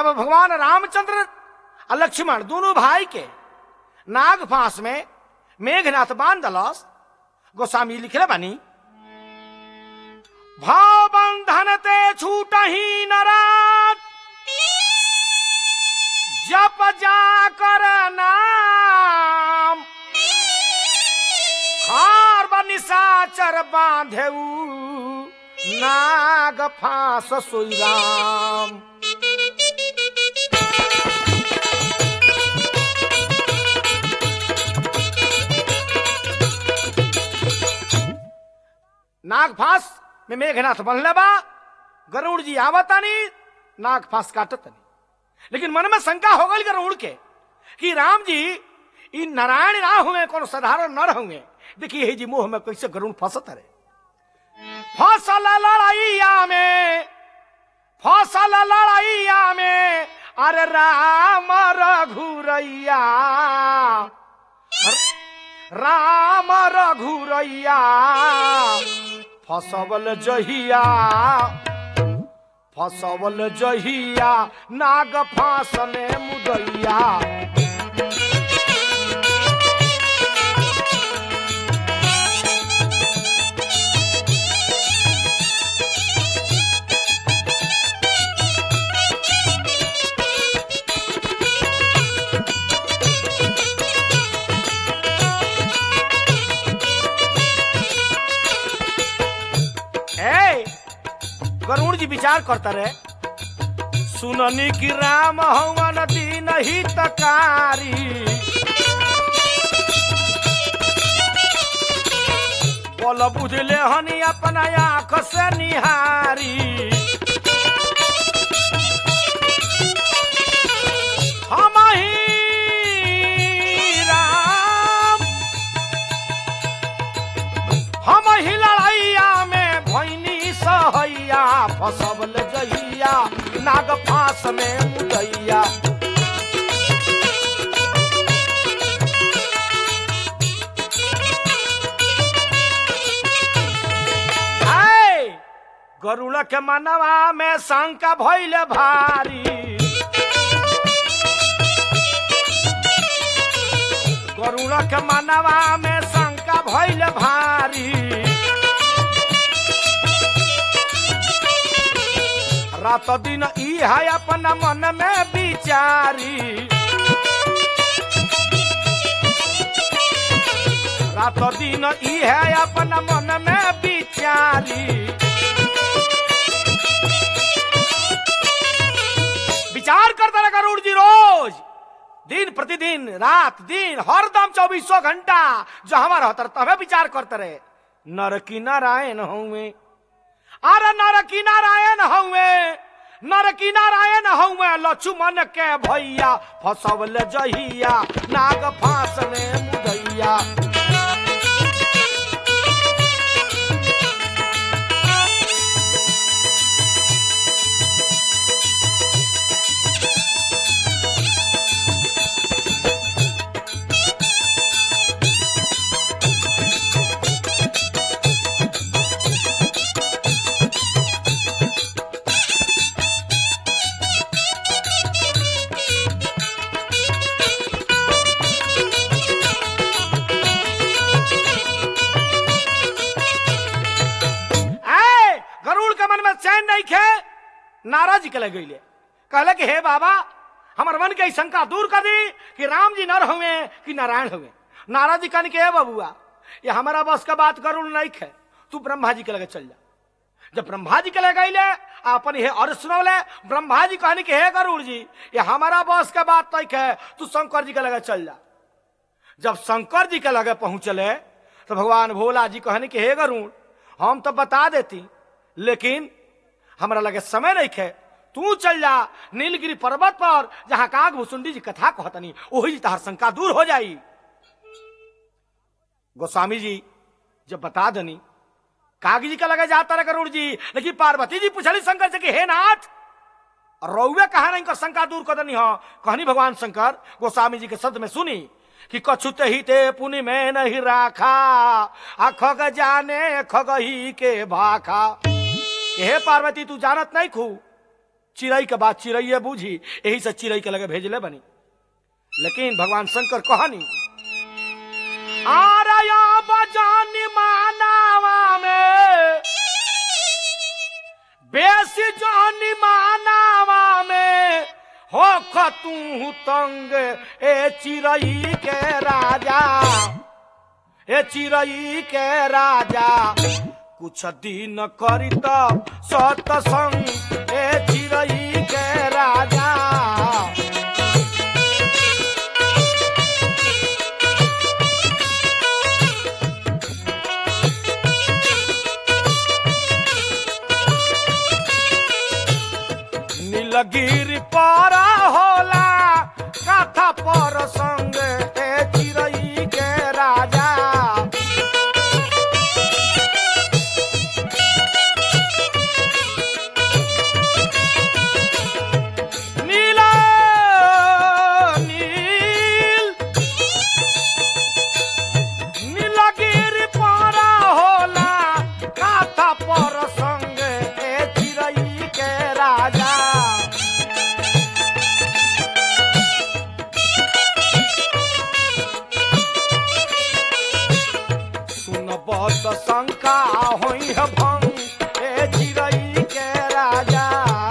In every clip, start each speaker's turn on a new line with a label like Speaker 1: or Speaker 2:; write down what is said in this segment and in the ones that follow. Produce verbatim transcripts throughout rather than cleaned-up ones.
Speaker 1: जब भगवान रामचंद्र और लक्ष्मण दोनों भाई के नाग फांस में मेघनाथ बांध दलस, गोस्वामी लिखले बानी, भाव बंधन ते छूट ही नरात, जप जा कर नाम, खार बनिसाचर बांधेऊ, नाग फांस सोई राम। नाग फांस में मेघनाथ बनले बा, गरुड़ जी आवतानी, नाग फांस काटतनी। लेकिन मन में शंका हो गई गरुड़ के कि राम जी ई नारायण ना हुए, कौन साधारण नर हुए। देखिए हे जी मोह में कैसे गरुड़ फंसत रहे। फसल लड़ाइया में, फसल लड़ाइया में, अरे राम रघुरैया, राम रघुरैया, फसवल जहिया, फसवल जहिया, नाग फांस में मुदैया। गरुड़ जी विचार करता रहे, सुननी की राम हवन दीन हितकारी, बोल बुझले हनी अपना आंख से निहारी। हम ही राम, हम ही लड़ाइया में भैनी सहैया, फसवल जहिया, नाग फांस में मुदैया। गरुड़ के मनवा में शंका भइल भारी, गरुड़ के मनवा में शंका भइल भारी। रात दिन ई है अपना मन में विचारी, रात दिन ई है अपना मन में विचारी। विचार करता रहा गरुड़ जी रोज, दिन प्रतिदिन, रात दिन, हरदम चौबीसों घंटा जो हमारा होता तब विचार करते रहे, नर की नारायण हुए, अरे नर की नारायण हुए, नर की नारायण हुए, लक्ष्मण के भैया, फसवल जहिया, नाग फांस में मुदैया। नाराज निकल गई, कहले कि हे बाबा हमार मन के शंका दूर कर दी कि राम जी नर हुए कि नारायण हुए। नाराज जी कहने के हे बबुआ ये हमारा बस का बात गरुड़ नहीं है, तू ब्रह्मा जी के लगे चल जा। जब ब्रह्मा जी के लगे गईले अपन हे और सुनौले, ब्रह्मा जी कहने के हे गरुड़ जी ये हमारा बस का बात नहीं है, तू शंकर जी के लगे चल जा। जब शंकर जी के लगे पहुंचले तो भगवान भोला जी कहने के हे गरुड़ हम तो बता देती, लेकिन हमारा लगे समय नहीं है, तू चल जा नीलगिरी पर्वत पर जहां काग भुसुंडी जी कथा कहतनी, वही तहर शंका दूर हो जाई। गोस्वामी जी जब बता दनी, काग जी का लगे जाता रहे गरुड़ जी, लेकिन पार्वती जी पूछली शंकर से कि हे नाथ रौवे कहा नहीं कर शंका दूर कर दनी हो। कहनी भगवान शंकर गोस्वामी जी के शब्द में सुनी कि कछुत ही ते पुनि में नहीं राखा, खग जाने खगही के भाखा। हे पार्वती तू जानत नहीं खू चिड़ई के बात चिड़ैये बूझी, यही से चिड़ई के लगे भेजले बनी। लेकिन भगवान शंकर कहनी आरया बजानी मानावा में बेसी जानी मानावा में हो खतू तंग ए चिड़ई के राजा, ए चिड़ई के राजा कुछ दिन करित सतसंग ए चिड़ई के राजा। नीलगिरी पर होला कथा पर संग ए चिड़ई के राजा। नीला नील नीलगिरी पर होला कथा पर संग ए चिड़ई के राजा। बहुत शंका होई है भंग ए चिड़ई के राजा।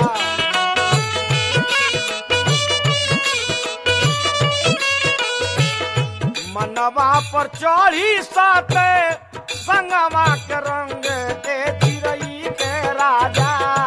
Speaker 1: मनवा पर चढ़ी साते संगवा के रंग ए चिड़ई के राजा।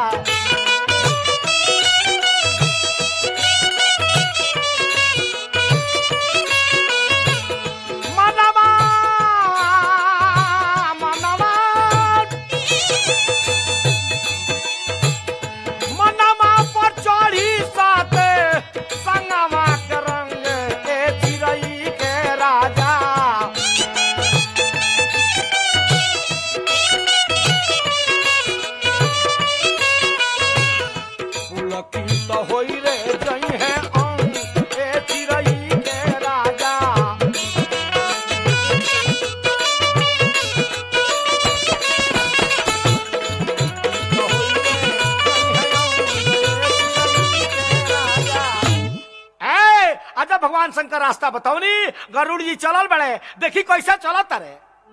Speaker 1: भगवान शंकर रास्ता बताओनी, गरुड़ जी चलल बड़े, देखी कैसे चलत रे।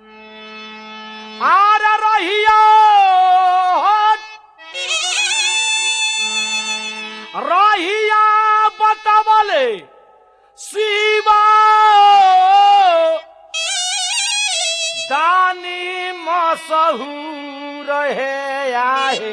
Speaker 1: आर रहिया रहिया बतावले शिवा दानी मशहूर है आहे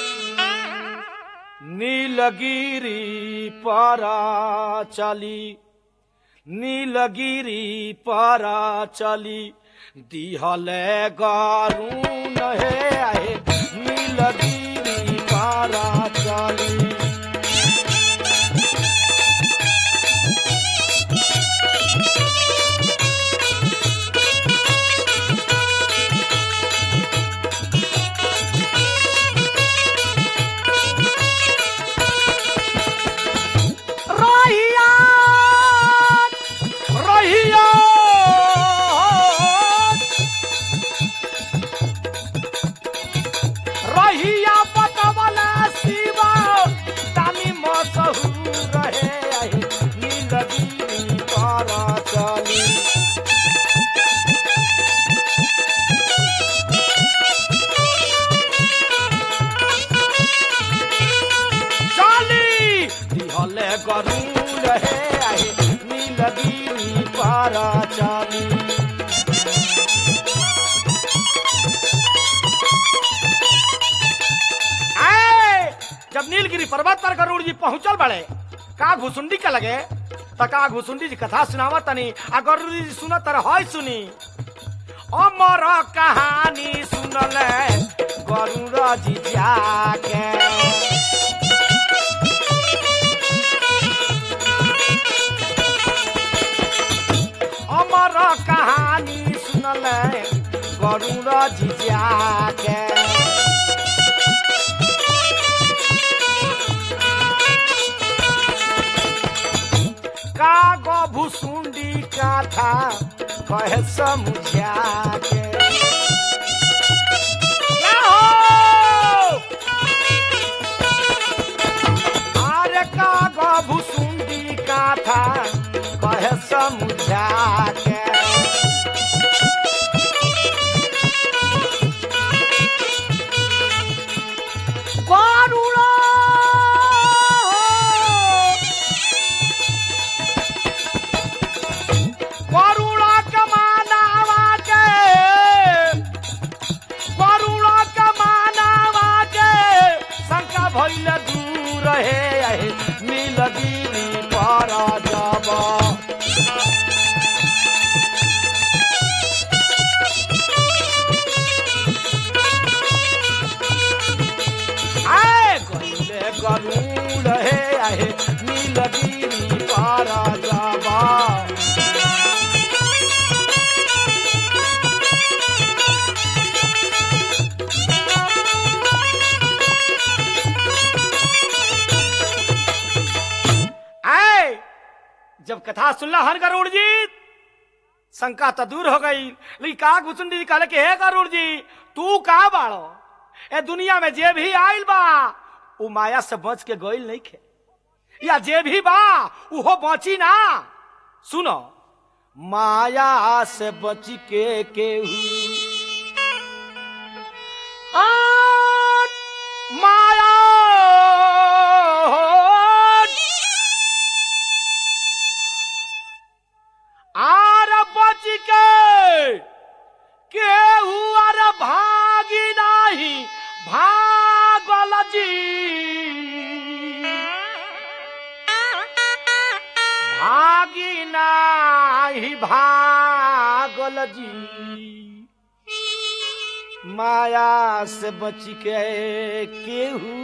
Speaker 1: नीलगिरी पर चली, नीलगिरी पर चली दिहले गरुण है आहे नीलगिरी पर चली। गरुड़ है आहे नीलगिरी पर चली। जब नीलगिरी पर्वत पर गरुड़ जी पहुंचल बड़े, का घुसुंडी के लगे त का घुसुंडी जी कथा सुनावत तनी आ गरुड़ जी सुनत रह सुनी। अमर कहानी सुनले गरुड़ जी जाके, अमर कहानी सुनले गरुड़ जी जाके। का भुसुंडी कथा कहे समझा के, कथा कहे समझा के करुणा करुणा के मानवा के करुणा के मानवा के शंका भइल दूर हे नीलगिरी पर जब आए गइले गरुड़ हे आहे नीलगिरी पर जब जब कथा सुनला हन गरुड़ जी शंका तो दूर हो गई लेकिन का घुसुंडी जी कहले कि हे गरुड़ जी तू का बाड़ो ए दुनिया में जे भी आइल बा उ माया से बच के गइल नहीं खे या जे भी बा उहो बची ना सुनो माया से बच के केहू आ माया आर बच के केहू आर भागी नाही भागल जी भागी नाही भागल जी माया से बच के केहू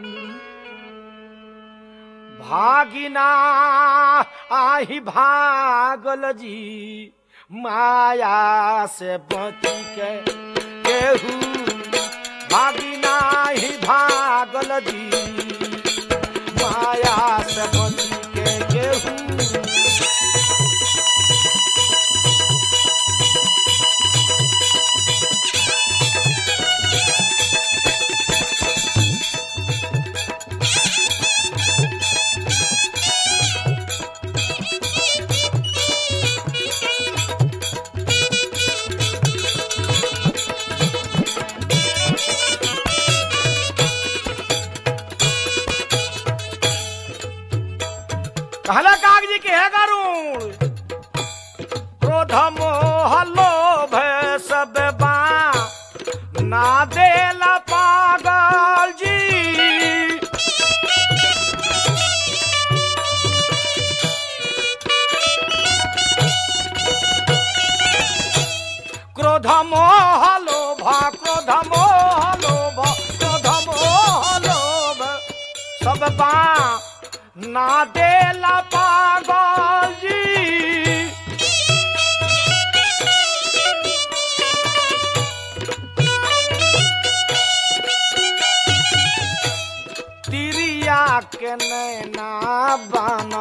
Speaker 1: भागिना आही भागल जी माया से बच के केहू भागिना ही भागल जी माया से बच के केहू कहला कागजी के है गरुड़ क्रोध मोह लोभ सब बा ना देला पागल जी क्रोध मोह लोभ क्रोध मोह लोभ क्रोध मोह लोभ सब बा ना देला पागल जी तिरिया के नैना बना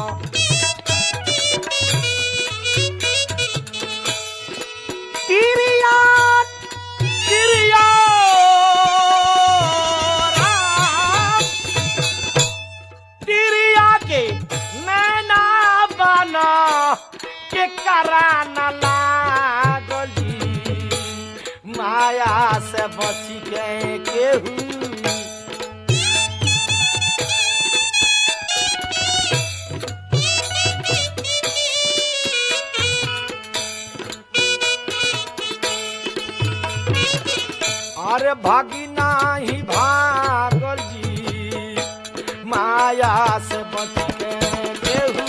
Speaker 1: तिरिया तिरिया नैना बना के करा न लागली माया से बच गए केहू अरे भागी नाही भागल जी माया से बच के केहू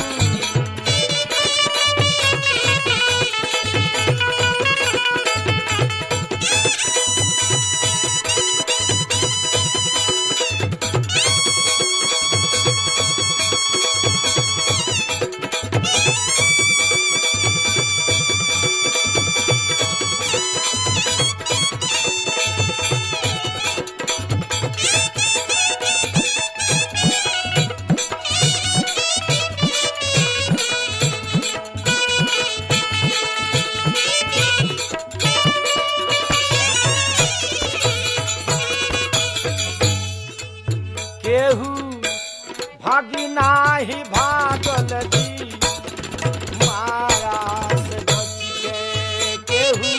Speaker 1: भागी नाही भागल जी माया से बच के केहू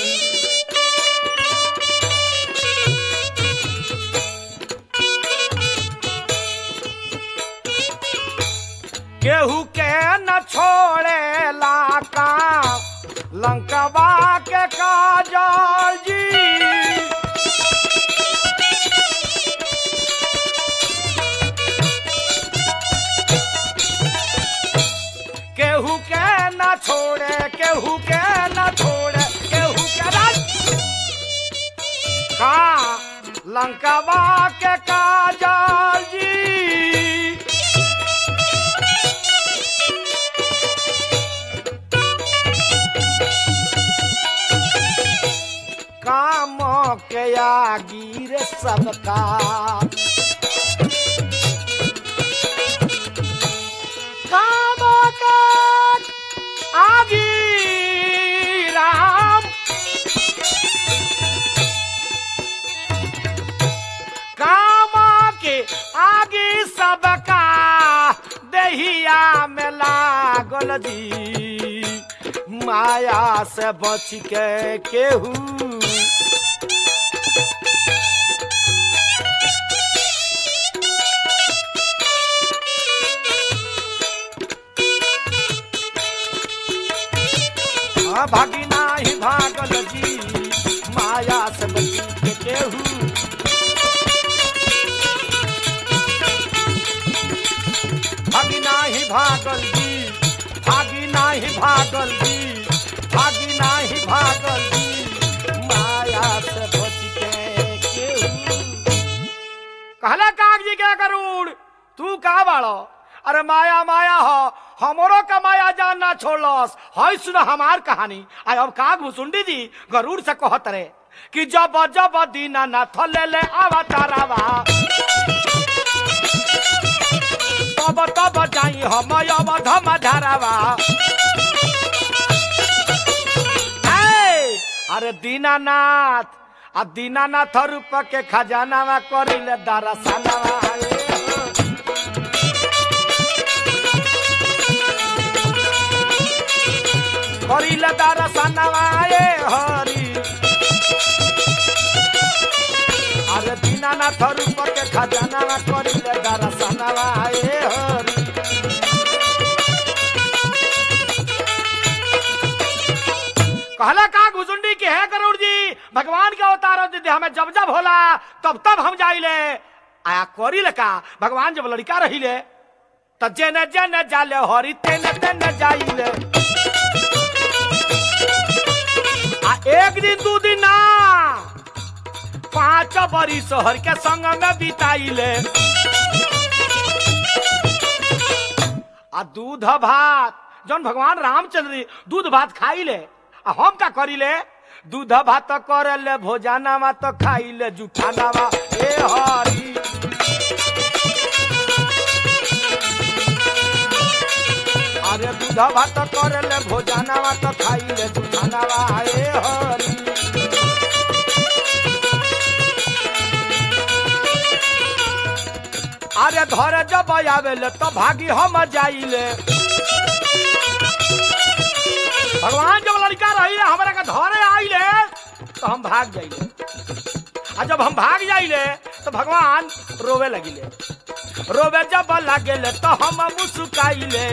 Speaker 1: केहू के न छोड़े लाका लंकवा के काजल जी केहू के न छोड़े केहू के न छोड़े केहू के न का लंकवा के काजल जी काम के आगी रे सबका काम के आगी राम काम के आगी सबका दहिया में लागल जी माया से बच के केहू भागी नाही भागल जी माया से बच के केहू भागी नाही भागल जी भागी नाही भागल जी भागी नाही भागल जी माया से बच के केहू कहला कागजी क्या करूड़ तू का बाड़ो अरे माया माया हो हमरो का माया जानना छोड़लस हई सुन हमार कहानी आय अब काग भुसुंडी जी गरुड़ से कहत रे कि जब जब दीना ना थले ले आवा तारावा तब तब जाई हम अब धम धारावा अरे दीनानाथ आ दीनानाथ रूप के खजानावा करिले दरसनावा करिले दरसनावा ए हरि अरे दीनानाथ रूप के खजानावा करिले दरसनावा ए हरि कहला का घुसुंडी की है करुण जी भगवान के अवतार दीदी हमें जब जब होला तब तब हम जाइले आया कोरी लका भगवान जब लड़का रहिले तब जेने जेने जाले हरि तेने तेने जाइले आ एक दिन दो दिन ना पांच बरी शहर के संग में बिताइले आ दूध भात जौन भगवान रामचंद्र दूध भात खाइले आ हम का करिले दूध भात करले भोजनावा तो खाइले जुठानावा ए हरि अरे दूध भात करले भोजनावा तो खाइले जुठानावा ए हरि अरे घर जब आवेले तो भागी हम जाइले भगवान जब लड़का रही हमारा का धरे आइले तो हम भाग जाइले आ जब हम भाग जाइले तो भगवान रोवे लगिले रोवे जब लागेले तो हम मुस्काइले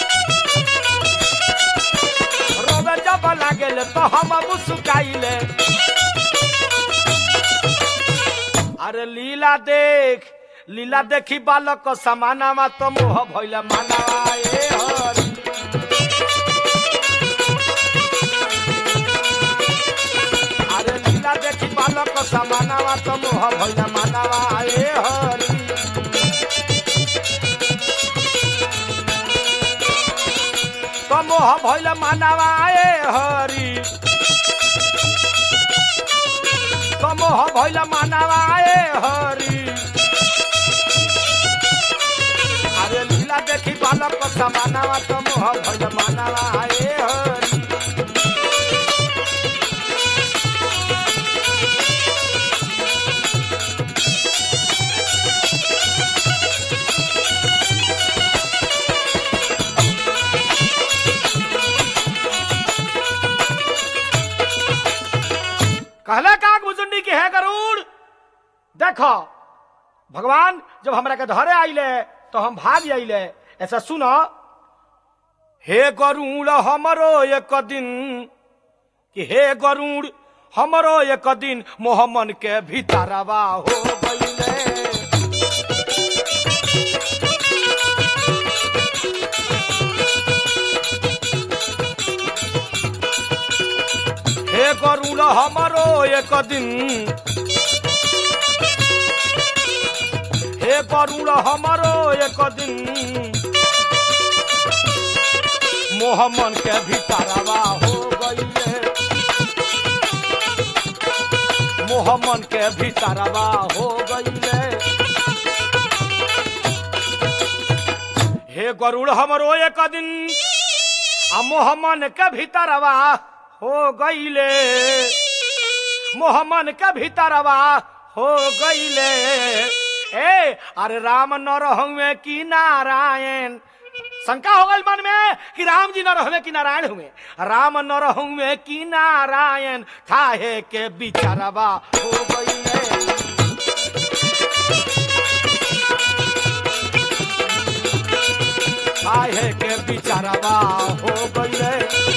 Speaker 1: रोवे जब लागेले तो हम मुस्काइले अरे लीला देख लीला देखी बालक को समानावा तो मोह भइले मानावा ए हरि देखी बालक समानावा तो मोह भइला मानावा ए हरि तो मोह भइला मानावा ए हरि तो मोह भइला मानावा ए हरि अरे लीला देखी बालक समानावा तो मोह भइला मानावा ए हरि कहले काग भुजुंडी की है गरुड़, देखो भगवान जब हमरा के धरे आइले तो हम भाग आइले। ऐसा सुनो, हे गरुड़ हमरो एक दिन, कि हे गरुड़ हमरो एक दिन मोहम्मन के भीतरवा हो गईले। हे गरुड़ हमरो एक दिन, हे गरुड़ हमरो एक दिन मोहम्मन के भीतरवा हो गईले। मोहम्मन के भीतरवा हो गईले। हे गरुड़ हमरो एक दिन आ मोहम्मन के भीतरवा हो गईले। मोहम्मन के भीतरवा हो गईले। ए अरे राम न रहुए कि नारायण, शंका हो गई मन में कि राम जी न रहुए कि नारायण हुए। राम न रहुए कि नारायण थाहे के बिचारवा हो गईले। थाहे के बिचारवा हो गईले।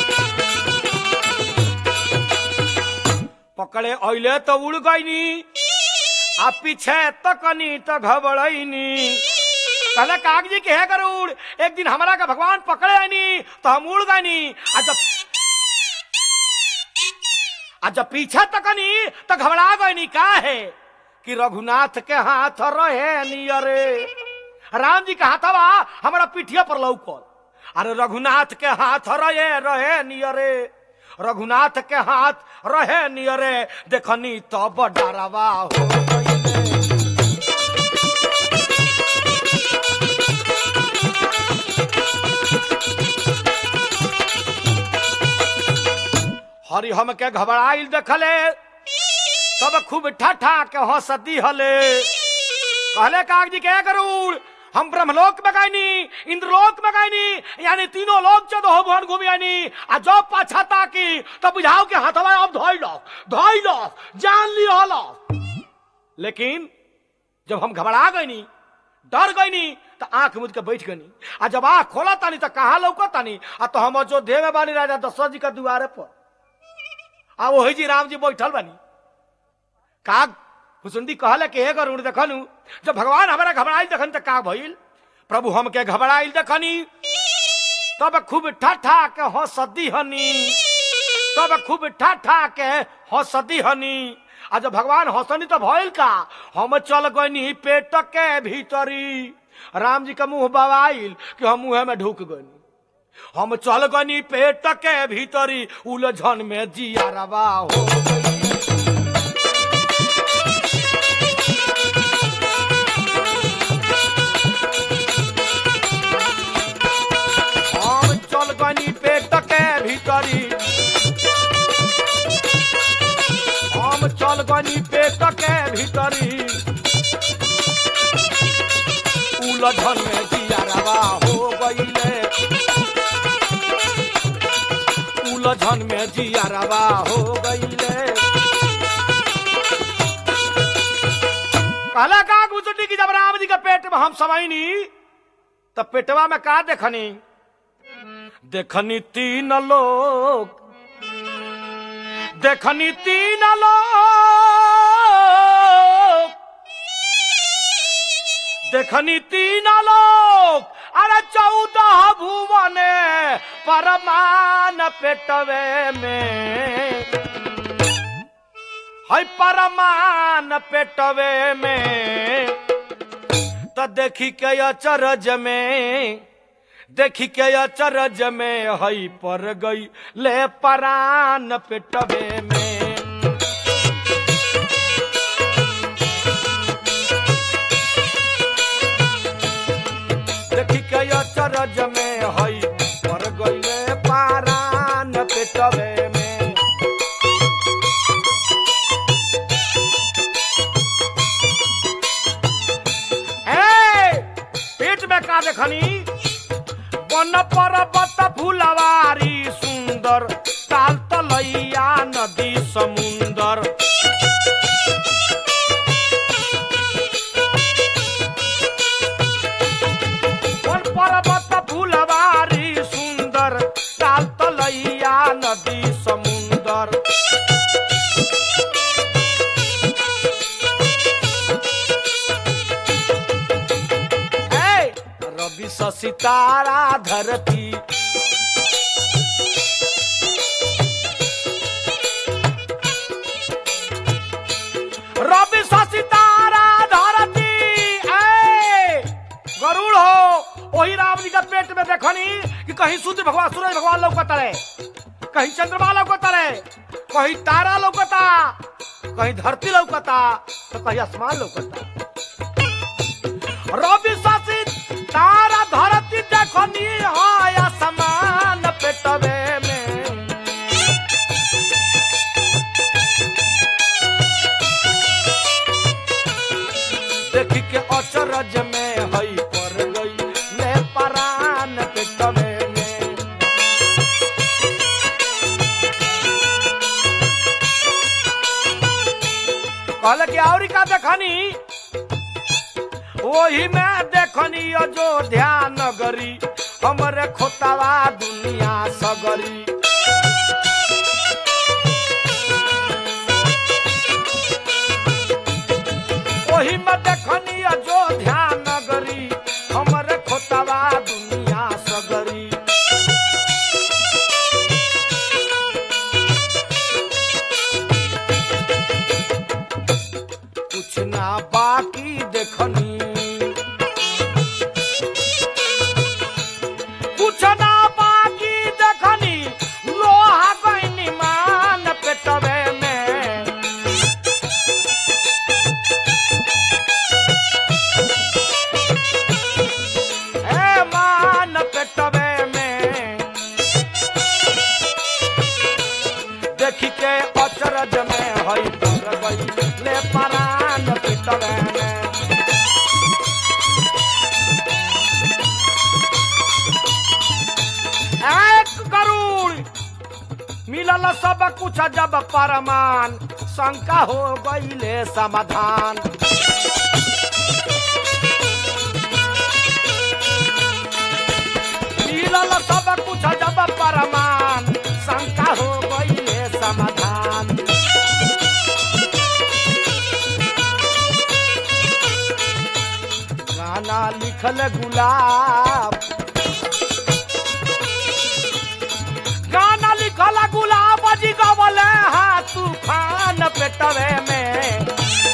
Speaker 1: पकड़े अइले तो उड़ गईनी, आ पीछे तकनी तो घबराईनी। कहले काग जी के है गरुड़, एक दिन हमारा का भगवान पकड़े आनी तो हम उड़ गईनी, आ जब आ जब पीछे तकनी तो घबरा गईनी। का है कि रघुनाथ के हाथ रहे नियरे। राम जी के हाथवा हमारा पीठिया पर लौकल। अरे रघुनाथ के हाथ रहे रहे नियरे। रघुनाथ के हाथ रहे नियरे, देखनी तो बडरवा हो गईले। हरि हम के घबराइल देखले, तब खूब ठाठा के हंसती हले। कहले काग जी के गरुड़, हम ब्रह्मलोक में गईनी, इंद्रलोक में गईनी, यानी तीनों लोक चौदह भुवन घूमी आनी। आ जो पाछाता की तो बुझाओ के हाथवा अब धोई लो धोई लो जान ली हलो। लेकिन जब हम घबरा गईनी, डर गईनी, तो आंख मुझ के बैठ गईनी। आ जब आंख खोला तानी तो कहाँ लौका तानी, आ तो हम अयोध्या में बानी राजा दशरथ जी के दुआरे पर। आ वही जी राम जी बैठल बानी। काग भुसुंडी कहले कि हे गरुड़ देखनु, जब भगवान हमारा घबराइल देखन त का भइल। प्रभु हम के घबराइल देखनी, तब खूब ठाठा के हंसदी हनी। तब खूब ठाठा के हंसदी हनी। आ जब भगवान हंसनी तो भइल का, हम चल गईनी पेट के भीतरी। राम जी का मुंह बवाइल कि हम मुंह में ढुक गईनी। हम चल गईनी पेट के भीतरी, उलझन में जियारवा हो गई। पेट के भीतरी हम चल गनी पेट के भीतरी, उलझन में जियारवा हो गईले। उलझन में जियारवा हो गईले। कहला का गुजटी की जब राम जी के पेट में हम समाईनी, तब पेटवा में का देखनी। देखनी तीन लोग, देखनी तीन लोग, देखनी तीन लोग। अरे चौदह भुवन परमान पेटवे में, है परमान पेटवे में। तो देखी के अचरज में, देखी के अचरज में हई पर गई ले परान पेटवे में। देखी के अचरज में हई पर गई ले परान पेटवे में। ए पेट में का देखनी। वन पर्वत फुलवारी सुंदर, ताल तलैया नदी समुंदर। तारा धरती रवि शशि तारा धरती ए गरुड़ हो वही राम जी का पेट में देखनी कि कहीं सूर्य भगवान सूरज भगवान लौकता रहे, कहीं चंद्रमा लौकता रहे, कहीं तारा लौकता, कहीं धरती लौकता तो कहीं आसमान लौकता। रवि शशि तारा धरती देखनी हाय आसमान पेटवे में देखी के अचरज में हई पर गई ले परान पेटवे में। कहले कि और का देखनी वही में देखनी अयोध्या नगरी हमरे खोतावा दुनिया सगरी। वही में देखनी अयोध्या नगरी हमरे खोतावा दुनिया सगरी। कुछ ना बाकी देखनी कुछ ना बाकी देखनी लोहा गईनी मान पेटवे में। ए मान पेटवे में देखी के अचरज में हई पर गई ले परान पेटवे में। एक गरुड़ मिलल सब कुछ जब परमान शंका हो गईले समाधान। मिलल सब कुछ जब परमान शंका हो गईले समाधान। गाना लिखल गुलाब गाना लिखल गुलाब जी गवले हा तूफान पेटवे में।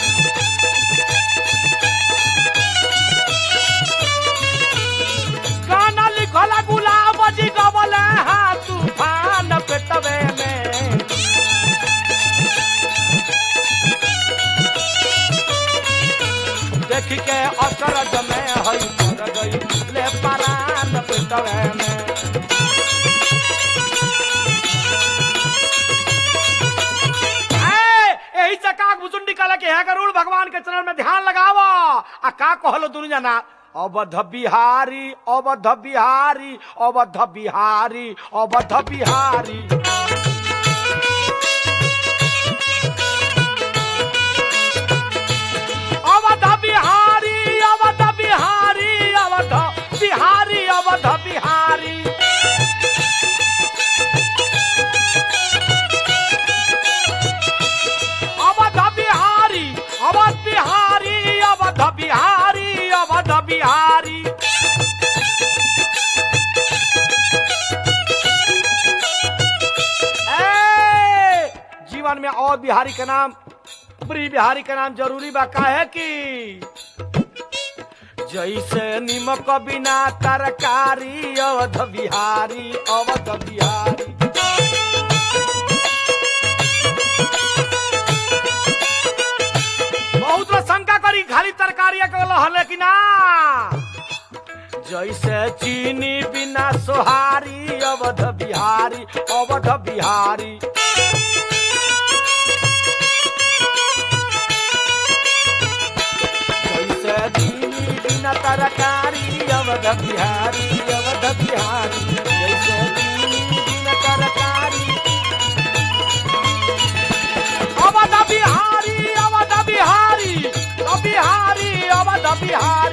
Speaker 1: गाना लिखल गुलाब जी गवले हा तूफान पेटवे में। देखी के अचरज में हई पर गई ले परान पेटवे में। यही से काक भुसुंडी कहला कि हे गरुड़ भगवान के चरण में ध्यान लगावा आ का कहलो दुनु जना अवध बिहारी अवध बिहारी अवध बिहारी अवध बिहारी। अवध बिहारी अवध बिहारी अवध बिहारी अवध बिहारी। अवध बिहारी अवध बिहारी अवध बिहारी अवध बिहारी। जीवन में और बिहारी का नाम प्रिय बिहारी का नाम जरूरी बा काहे कि जैसे निमक बिना तरकारी अवध बिहारी अवध बिहारी। बहुत लोग शंका करी खाली तरकारी हले कि ना जैसे चीनी बिना सोहारी अवध बिहारी अवध बिहारी। जैसे चीनी बिना तरकारी अवध बिहारी अवध बिहारी। जैसे चीनी बिना तरकारी अवध बिहारी अवध बिहारी बिहारी अवध बिहारी।